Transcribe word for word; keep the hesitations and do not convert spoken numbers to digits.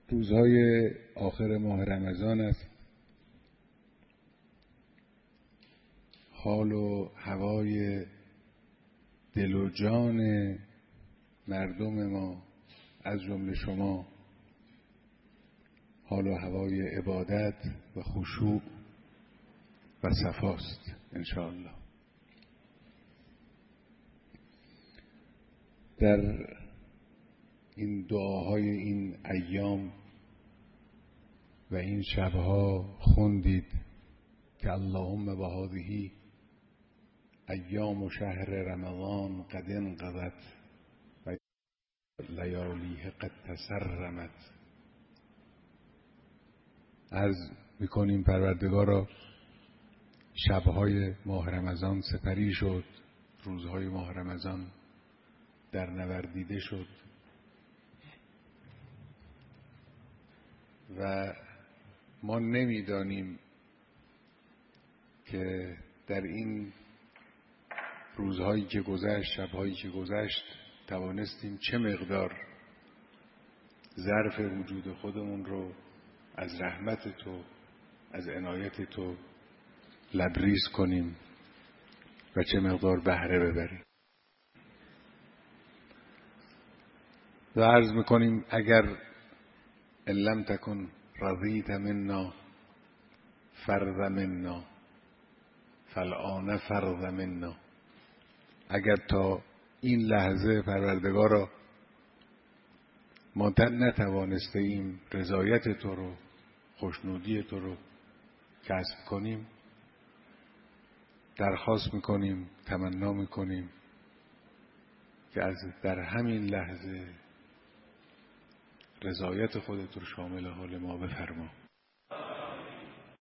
روزهای آخر ماه رمضان است. حال و هوای دل و جان مردم ما از جمله شما حال و هوای عبادت و خشوع و صفاست انشاءالله. در این دعاهای این ایام و این شبها خوندید که اللهم بهذه ایام و شهر رمضان قد انقضت و لیالیه قد تسرمت. عرض میکنیم پروردگارا شبهای ماه رمضان سپری شد، روزهای ماه رمضان در نوردیده شد و ما نمیدانیم که در این روزهایی که گذشت، شبهایی که گذشت، توانستیم چه مقدار ظرف وجود خودمون رو از رحمت تو، از عنایت تو لبریز کنیم و چه مقدار بهره ببریم. و عرض میکنیم اگر ان لم تکن رضیت منا فرض منا فالآن فرض منا. اگر تا این لحظه پروردگارا ما نتوانسته ایم رضایت تو رو، خوشنودی تو رو کسب کنیم، درخواست میکنیم، تمنا میکنیم که از در همین لحظه رضایت خودت رو شامل حال ما بفرما.